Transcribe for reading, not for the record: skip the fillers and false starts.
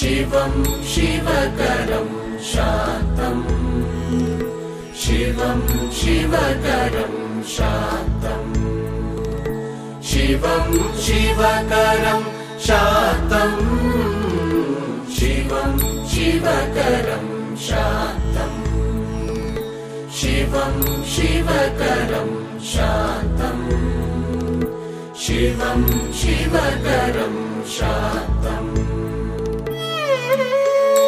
शिवं शिवकरं शान्तम् शिवं शिवकरं शान्तम् शिवं शिवकरं शान्तम् शिवं शिवकरं शान्तम् शिवं शिवकरं शान्तम् शिवं शिवकरं शान्तम्